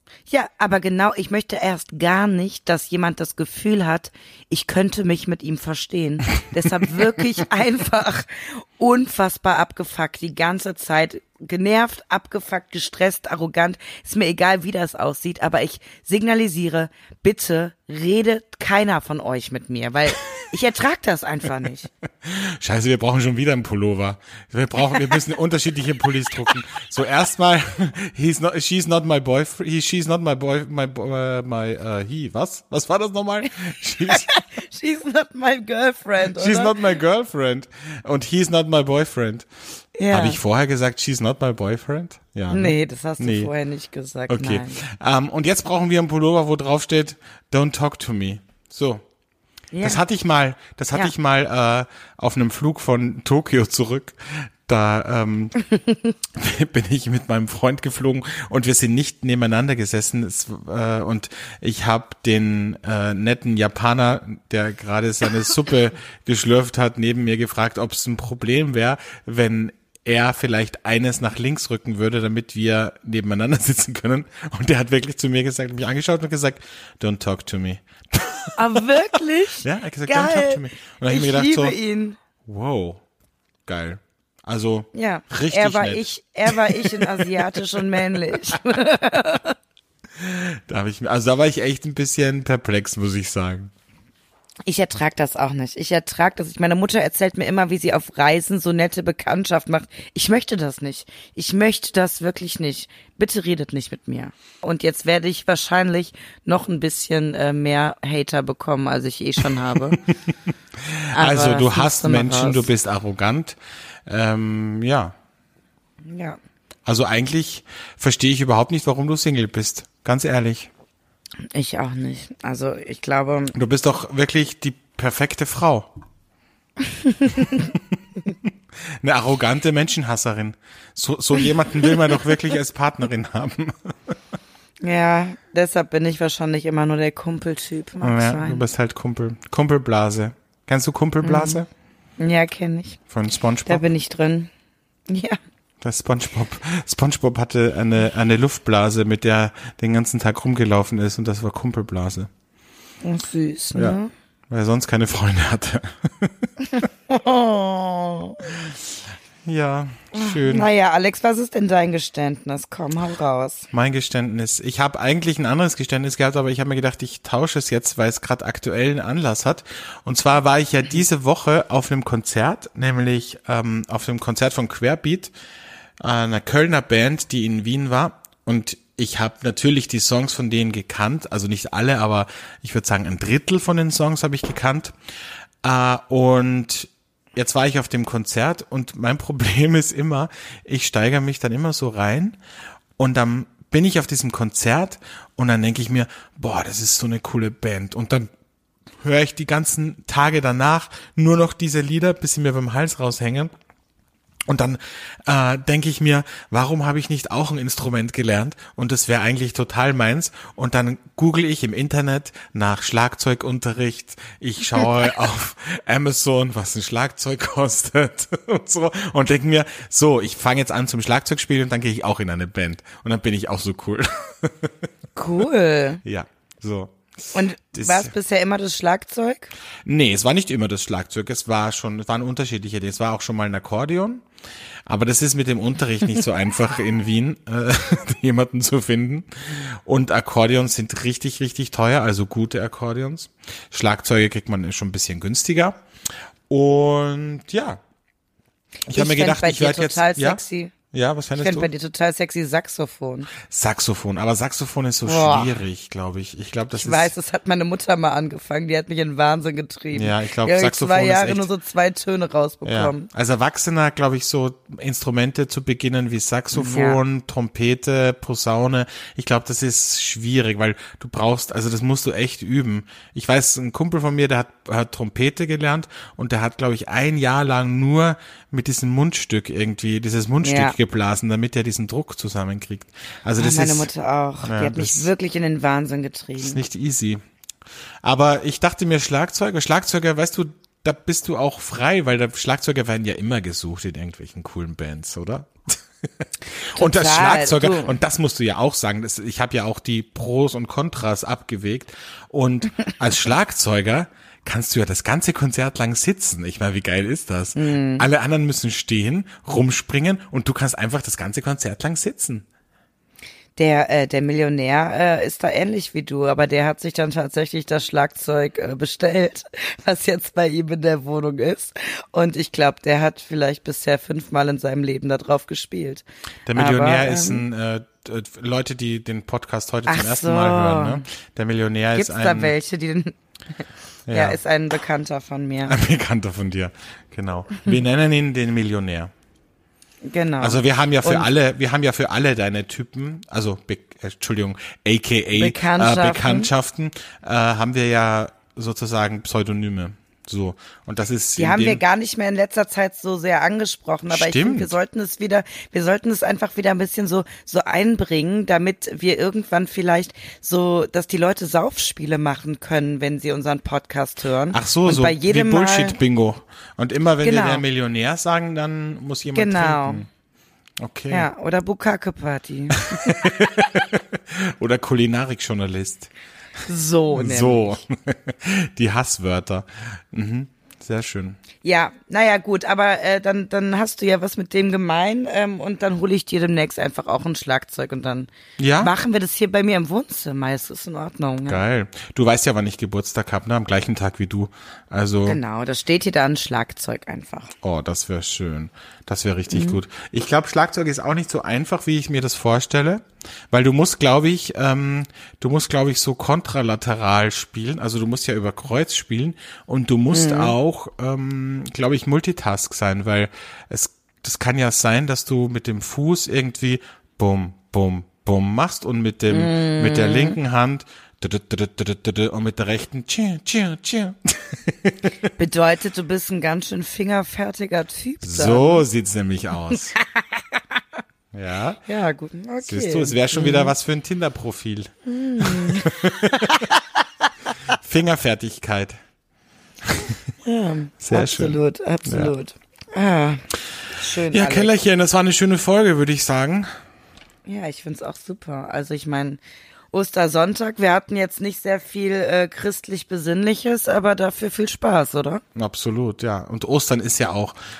Ja, aber genau, ich möchte erst gar nicht, dass jemand das Gefühl hat, ich könnte mich mit ihm verstehen. Deshalb wirklich einfach unfassbar abgefuckt, die ganze Zeit genervt, abgefuckt, gestresst, arrogant. Ist mir egal, wie das aussieht, aber ich signalisiere, bitte redet keiner von euch mit mir, weil ich ertrag das einfach nicht. Scheiße, wir brauchen schon wieder einen Pullover. Wir müssen unterschiedliche Pullis drucken. So erstmal, she's not my boyfriend, she's not my boy, was? Was war das nochmal? She's not my girlfriend, oder? She's not my girlfriend. Und he's not my boyfriend. Ja. Habe ich vorher gesagt, she's not my boyfriend? Ja. Ne? Nee, das hast du vorher nicht gesagt, okay. Nein. Und jetzt brauchen wir einen Pullover, wo drauf steht, don't talk to me. So. Ja. Das hatte ich mal auf einem Flug von Tokio zurück. Da bin ich mit meinem Freund geflogen und wir sind nicht nebeneinander gesessen. Und ich habe den netten Japaner, der gerade seine Suppe geschlürft hat, neben mir gefragt, ob es ein Problem wäre, wenn er vielleicht eines nach links rücken würde, damit wir nebeneinander sitzen können. Und der hat wirklich zu mir gesagt, mich angeschaut und gesagt, don't talk to me. Aber wirklich? Ja, er hat gesagt, geil. Don't talk to me. Und dann hab ich mir gedacht, liebe so, ihn. Wow, geil. Also, ja, richtig er war nett. Er war ich in asiatisch und männlich. Da war ich echt ein bisschen perplex, muss ich sagen. Ich ertrag das auch nicht. Meine Mutter erzählt mir immer, wie sie auf Reisen so nette Bekanntschaft macht. Ich möchte das nicht. Ich möchte das wirklich nicht. Bitte redet nicht mit mir. Und jetzt werde ich wahrscheinlich noch ein bisschen mehr Hater bekommen, als ich eh schon habe. Also du hasst Menschen, raus. du bist arrogant. Ja. Ja. Also eigentlich verstehe ich überhaupt nicht, warum du Single bist. Ganz ehrlich. Ich auch nicht. Also ich glaube. Du bist doch wirklich die perfekte Frau. Eine arrogante Menschenhasserin. So jemanden will man doch wirklich als Partnerin haben. Ja, deshalb bin ich wahrscheinlich immer nur der Kumpeltyp. Ja, du bist halt Kumpelblase. Kennst du Kumpelblase? Ja, kenne ich. Von SpongeBob? Da bin ich drin. Ja. Das SpongeBob hatte eine Luftblase, mit der den ganzen Tag rumgelaufen ist und das war Kumpelblase. Oh, süß, ne? Ja, weil er sonst keine Freunde hatte. Oh. Ja, schön. Naja, Alex, was ist denn dein Geständnis? Komm, hau raus. Mein Geständnis. Ich habe eigentlich ein anderes Geständnis gehabt, aber ich habe mir gedacht, ich tausche es jetzt, weil es gerade aktuell einen Anlass hat. Und zwar war ich ja diese Woche auf einem Konzert, nämlich auf dem Konzert von Querbeat, einer Kölner Band, die in Wien war. Und ich habe natürlich die Songs von denen gekannt, also nicht alle, aber ich würde sagen ein Drittel von den Songs habe ich gekannt. Und jetzt war ich auf dem Konzert und mein Problem ist immer, ich steigere mich dann immer so rein und dann bin ich auf diesem Konzert und dann denke ich mir, boah, das ist so eine coole Band. Und dann höre ich die ganzen Tage danach nur noch diese Lieder, bis sie mir beim Hals raushängen. Und dann denke ich mir, warum habe ich nicht auch ein Instrument gelernt? Und das wäre eigentlich total meins. Und dann google ich im Internet nach Schlagzeugunterricht. Ich schaue auf Amazon, was ein Schlagzeug kostet und so. Und denke mir, so, ich fange jetzt an zum Schlagzeugspielen und dann gehe ich auch in eine Band. Und dann bin ich auch so cool. Cool. Ja, so. Und war es bisher immer das Schlagzeug? Nee, es war nicht immer das Schlagzeug, es waren unterschiedliche Dinge. Es war auch schon mal ein Akkordeon, aber das ist mit dem Unterricht nicht so einfach in Wien, jemanden zu finden. Und Akkordeons sind richtig, richtig teuer, also gute Akkordeons. Schlagzeuge kriegt man schon ein bisschen günstiger. Und ja, ich habe mir gedacht, ich werde jetzt... Sexy. Ja, was fändest du? Ich fände bei dir total sexy Saxophon. Saxophon, aber Saxophon ist so schwierig, glaube ich. Ich glaube, Ich weiß, das hat meine Mutter mal angefangen, die hat mich in Wahnsinn getrieben. Ja, ich glaube, Saxophon Saxophon 2 Jahre ist echt, nur so 2 Töne rausbekommen. Ja. Als Erwachsener, glaube ich, so Instrumente zu beginnen wie Saxophon, Trompete, Posaune. Ich glaube, das ist schwierig, weil du brauchst, also das musst du echt üben. Ich weiß, ein Kumpel von mir, der hat Trompete gelernt und der hat, glaube ich, 1 Jahr lang nur mit diesem Mundstück irgendwie, dieses Mundstück geblasen, damit er diesen Druck zusammenkriegt. Also das meine ist, Mutter auch. Ja, die hat mich wirklich in den Wahnsinn getrieben. ist nicht easy. Aber ich dachte mir, Schlagzeuger, weißt du, da bist du auch frei, weil Schlagzeuger werden ja immer gesucht in irgendwelchen coolen Bands, oder? Und das Total, Schlagzeuger, du. und das musst du ja auch sagen, ich habe ja auch die Pros und Kontras abgewegt. Und als Schlagzeuger kannst du ja das ganze Konzert lang sitzen. Ich meine, wie geil ist das? Alle anderen müssen stehen, rumspringen und du kannst einfach das ganze Konzert lang sitzen. Der Millionär ist da ähnlich wie du, aber der hat sich dann tatsächlich das Schlagzeug bestellt, was jetzt bei ihm in der Wohnung ist. Und ich glaube, der hat vielleicht bisher 5-mal in seinem Leben da drauf gespielt. Der Millionär Aber, ist ein, Leute, die den Podcast heute Ach zum ersten so. Mal hören, ne? Der Millionär Gibt's ist da ein welche, die den ja, ist ein Bekannter von mir. ein Bekannter von dir. Genau. Wir nennen ihn den Millionär. Genau. Also wir haben ja für Und- alle deine Typen, also AKA Bekanntschaften. Bekanntschaften, haben wir ja sozusagen Pseudonyme. So. Und das ist Die haben wir gar nicht mehr in letzter Zeit so sehr angesprochen, aber ich Stimmt. finde, wir sollten es einfach wieder ein bisschen so einbringen, damit wir irgendwann vielleicht so, dass die Leute Saufspiele machen können, wenn sie unseren Podcast hören. Ach so, und so bei jedem wie Bullshit-Bingo. Und immer wenn wir Genau. der Millionär sagen, dann muss jemand Genau. trinken. Okay. Ja, oder Bukake-Party. Oder Kulinarik-Journalist. So, nämlich. So. Die Hasswörter. Mhm. Sehr schön. Ja, naja, gut, aber dann hast du ja was mit dem gemein und dann hole ich dir demnächst einfach auch ein Schlagzeug und dann Ja? machen wir das hier bei mir im Wohnzimmer. Es ist in Ordnung. Ja. Geil. Du weißt ja, wann ich Geburtstag habe, ne? Am gleichen Tag wie du. Also, Genau, da steht hier dann Schlagzeug einfach. oh, das wäre schön. Das wäre richtig gut. Ich glaube, Schlagzeug ist auch nicht so einfach, wie ich mir das vorstelle, weil du musst, glaube ich, so kontralateral spielen. Also du musst ja über Kreuz spielen und du musst auch, glaube ich, Multitask sein, weil das kann ja sein, dass du mit dem Fuß irgendwie bum, bum, bum machst und mit der linken Hand und mit der rechten Bedeutet, du bist ein ganz schön fingerfertiger Typ. Dann. So sieht's nämlich aus. Ja, Ja, gut. Okay. siehst du, es wäre schon wieder was für ein Tinder-Profil. Fingerfertigkeit. Ja, Sehr schön. absolut. Ah, schön. Ja, Alex. Kellerchen, das war eine schöne Folge, würde ich sagen. Ja, ich find's auch super. Also ich meine, Ostersonntag, wir hatten jetzt nicht sehr viel christlich-besinnliches, aber dafür viel Spaß, oder? Absolut, ja. Und Ostern ist ja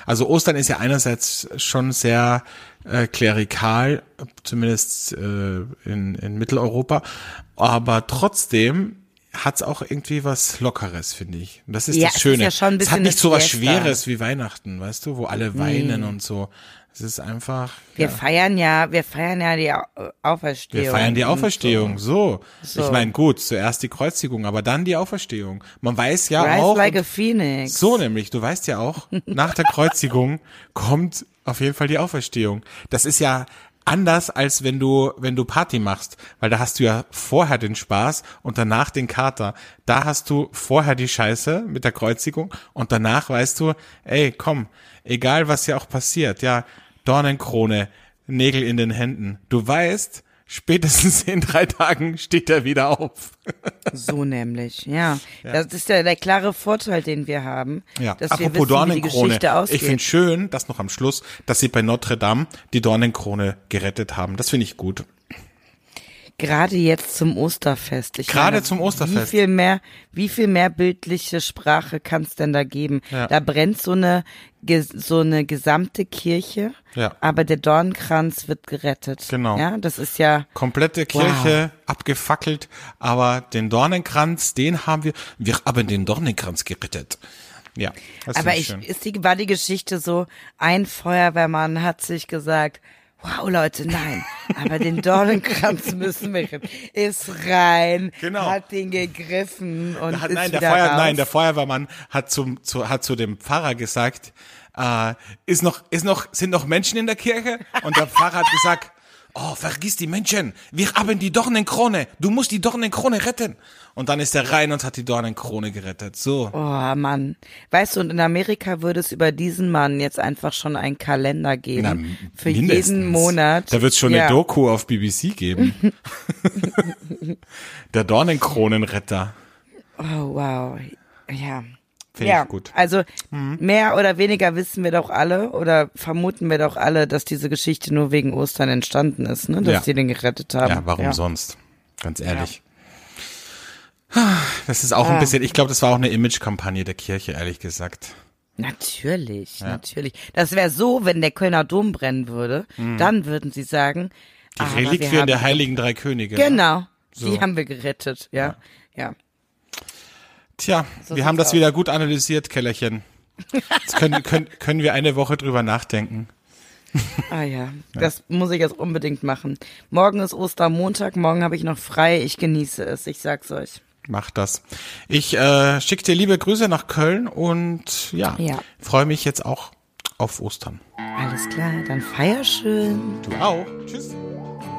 einerseits schon sehr klerikal, zumindest in Mitteleuropa, aber trotzdem hat's auch irgendwie was Lockeres, finde ich. Und das ist Ja, das es ist Schöne. ja schon ein Es hat bisschen nicht so eine was Fiesta. Schweres wie Weihnachten, weißt du, wo alle weinen und so. Es ist einfach. Wir ja. feiern ja die Auferstehung. Wir feiern die und Auferstehung, so. So. Ich meine, gut, zuerst die Kreuzigung, aber dann die Auferstehung. Man weiß ja Rise auch, like a phoenix. so nämlich, du weißt ja auch, nach der Kreuzigung kommt auf jeden Fall die Auferstehung. Das ist ja anders, als wenn du Party machst, weil da hast du ja vorher den Spaß und danach den Kater. Da hast du vorher die Scheiße mit der Kreuzigung und danach weißt du, ey, komm, egal was ja auch passiert, ja, Dornenkrone, Nägel in den Händen. Du weißt, spätestens in 3 Tagen steht er wieder auf. So nämlich, ja. Das ist ja der klare Vorteil, den wir haben, Ja, dass wir apropos wissen, wie die Dornenkrone. Geschichte ausgeht. Ich finde schön, dass noch am Schluss, dass sie bei Notre Dame die Dornenkrone gerettet haben. Das finde ich gut. Gerade jetzt zum Osterfest. Zum Osterfest. Wie viel mehr bildliche Sprache kann es denn da geben? Ja. Da brennt so eine gesamte Kirche, Ja. aber der Dornenkranz wird gerettet. Genau. Ja, das ist ja, Komplette Kirche abgefackelt, aber den Dornenkranz, wir haben den Dornenkranz gerettet. Ja, das aber finde ich schön. war die Geschichte so, ein Feuerwehrmann hat sich gesagt, wow, Leute, nein, aber den Dornenkranz müssen wir retten. Ist rein, Genau. hat den gegriffen und ist Der wieder raus. der Feuerwehrmann hat zu dem Pfarrer gesagt, sind noch Menschen in der Kirche? Und der Pfarrer hat gesagt, oh, vergiss die Menschen, wir haben die Dornenkrone, du musst die Dornenkrone retten. Und dann ist er rein und hat die Dornenkrone gerettet, so. Oh Mann. Weißt du, und in Amerika würde es über diesen Mann jetzt einfach schon einen Kalender geben. Für mindestens. jeden Monat. Da wird es schon Ja. eine Doku auf BBC geben. Der Dornenkronenretter. Oh wow. Ja. Finde Ja, ich gut. also mehr oder weniger wissen wir doch alle oder vermuten wir doch alle, dass diese Geschichte nur wegen Ostern entstanden ist, ne? Dass Ja. die den gerettet haben. Ja, warum sonst? Ganz ehrlich. Das ist auch ein bisschen, ich glaube, das war auch eine Image-Kampagne der Kirche, ehrlich gesagt. Natürlich, natürlich. Das wäre so, wenn der Kölner Dom brennen würde, dann würden sie sagen, Die Reliquien der Heiligen Drei Könige. Genau, So. die haben wir gerettet, ja. Tja, So wir haben sieht's das wieder gut analysiert, Kellerchen. Jetzt können wir eine Woche drüber nachdenken. Ah ja, das muss ich jetzt unbedingt machen. Morgen ist Ostermontag, morgen habe ich noch frei, ich genieße es, ich sag's euch. Macht das. Ich schicke dir liebe Grüße nach Köln und ja. Freue mich jetzt auch auf Ostern. Alles klar, dann feier schön. Du auch. Tschüss.